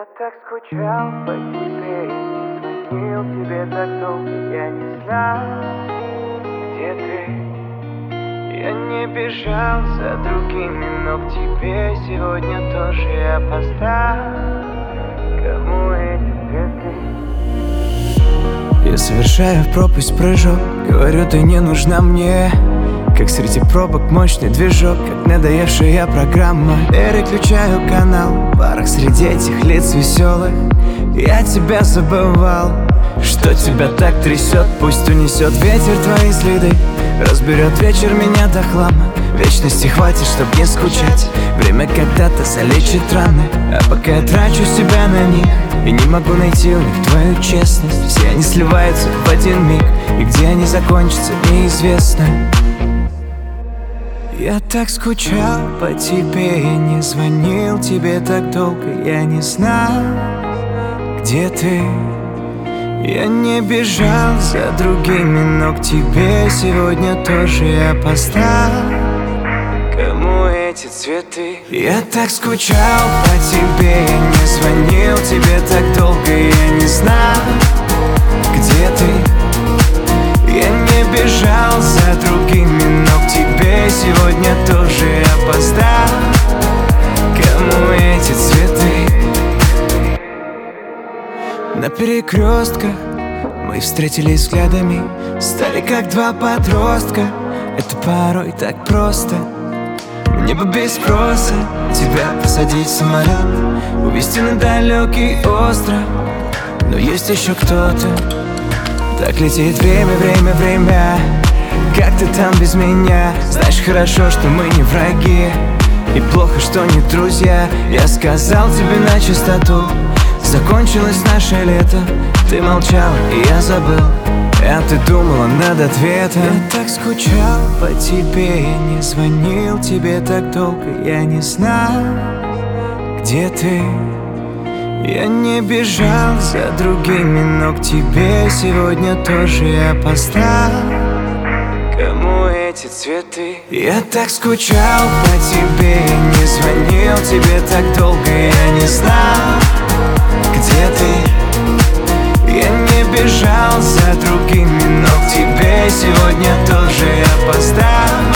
Я так скучал по тебе, не звонил тебе так долго. Я не знаю, где ты. Я не бежал за другими, но к тебе сегодня тоже я опоздал. Кому эти цветы? Я совершаю в пропасть прыжок, говорю, ты не нужна мне. Как среди пробок мощный движок, как надоевшая программа. Переключаю канал, в парах среди этих лиц веселых. Я тебя забывал, что тебя так трясет. Пусть унесет ветер твои следы, разберет вечер меня до хлама. Вечности хватит, чтоб не скучать. Время когда-то залечит раны, а пока я трачу себя на них и не могу найти у них твою честность. Все они сливаются в один миг, и где они закончатся, неизвестно. Я так скучал по тебе, я не звонил тебе так долго. Я не знал, где ты. Я не бежал за другими, но к тебе сегодня тоже я опоздал. Кому эти цветы? Я так скучал по тебе, я не звонил тебе так долго. Я не знал, где ты. Я не бежал за другими, но к тебе сегодня тоже я опоздал. Кому эти цветы? На перекрестках мы встретились взглядами, стали как два подростка. Это порой так просто. Мне бы без спроса тебя посадить в самолет, увезти на далекий остров. Но есть еще кто-то. Так летит время, время, время. Как ты там без меня? Знаешь хорошо, что мы не враги, и плохо, что не друзья. Я сказал тебе на чистоту, закончилось наше лето. Ты молчала, и я забыл, а ты думала над ответом. Я так скучал по тебе, я не звонил тебе так долго. Я не знал, где ты. Я не бежал за другими, но к тебе сегодня тоже я опоздал. Кому эти цветы? Я так скучал по тебе, я не звонил тебе так долго. Я не знал, где ты. Я не бежал за другими, но к тебе сегодня тоже я опоздал.